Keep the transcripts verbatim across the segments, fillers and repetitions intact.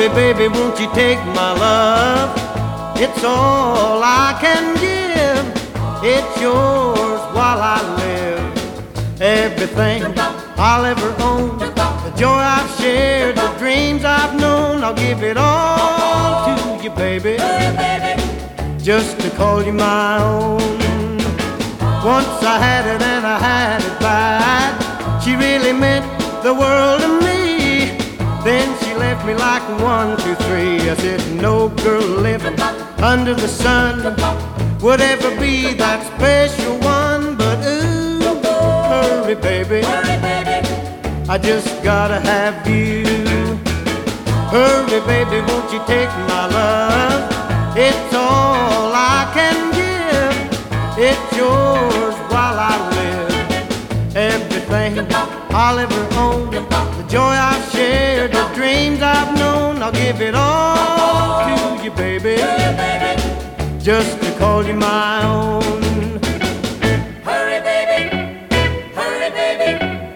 Hurry, baby, won't you take my love? It's all I can give. It's yours while I live. Everything I'll ever own, the joy I've shared, the dreams I've known, I'll give it all to you, baby, just to call you my own. Once I had it and I had it bad. She really meant the world to me. Then she left me like one, two, three. I said no girl living under the sun would ever be that special one. But ooh, hurry baby, I just gotta have you. Hurry baby, won't you take my love? It's all I can give. It's yours while I live. Everything I'll ever own, the joy I've shared, the dreams I've known, I'll give it all to you, baby, just to call you my own. Hurry, baby, hurry, baby.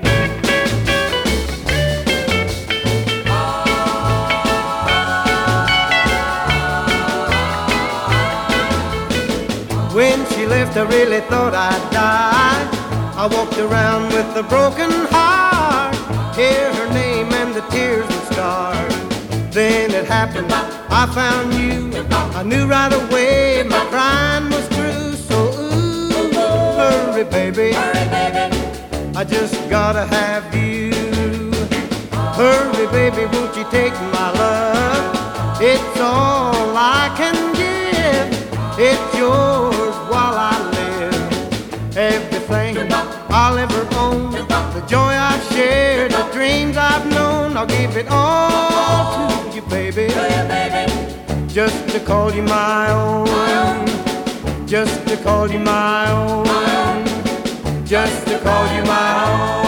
When she left, I really thought I'd die. I walked around with a broken heart, hear her name and the tears would start. Then it happened, I found you. I knew right away my crime was through. So ooh, hurry baby, I just gotta have you. Hurry baby, won't you take my love? It's all I can give. It's yours while I live. Everything I'll ever own, the joy I've shared, the dreams I've known, I'll give it all to you, baby, just to call you my own, just to call you my own, just to call you my own.